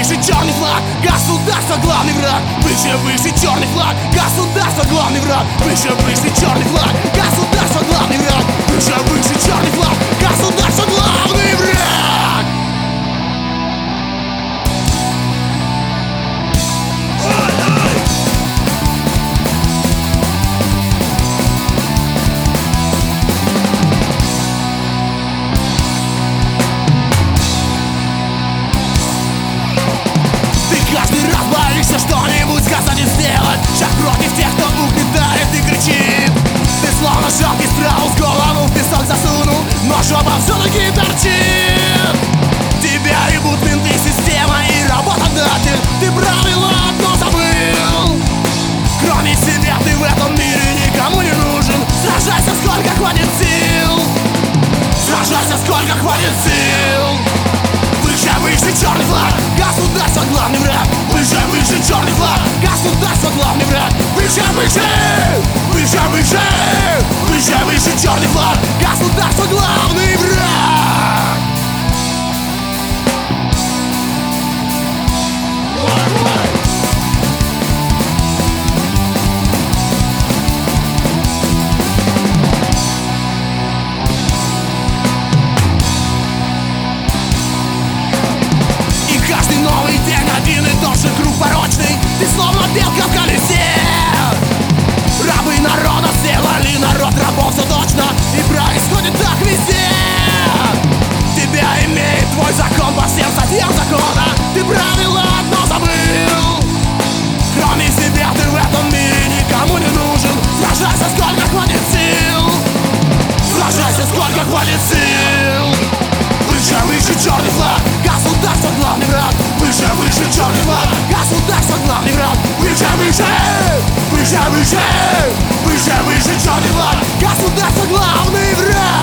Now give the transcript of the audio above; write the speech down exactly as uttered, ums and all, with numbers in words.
выше черный флаг, государство главный враг. Выше, выше черный флаг, государство главный враг. Выше, выше черный флаг, государство главный враг. Выше, выше черный флаг, государство главный враг. Каждый раз боишься что-нибудь сказать и сделать. Шаг против тех, кто угнетает и кричит. Ты словно жалкий страус, голову в песок засунул, но жопа все-таки торчит. Тебя ебут менты, система и работодатель. Ты правило одно забыл. Кроме себя ты в этом мире никому не нужен. Сражайся сколько хватит сил. Сражайся сколько хватит сил. Выше, выше черный флаг, государство главный враг. Выше, выше черный флаг, государство главный враг. Выше, выше, выше, выше, выше, выше черный флаг, государство главный враг. Каждый новый день один и тот же круг порочный. Ты словно белка в колесе. Рабы народа сделали народ рабов, все точно. И происходит так везде. Тебя имеет твой закон по всем статьям закона. Ты правило одно забыл. Кроме себя ты в этом мире никому не нужен. Сражайся сколько хватит сил. Сражайся сколько хватит сил. Выше, выше черный флаг, государство главный враг. Выше, выше черный флаг, государство главный враг. Выше, выше, выше, выше, выше, выше черный флаг, государство главный враг.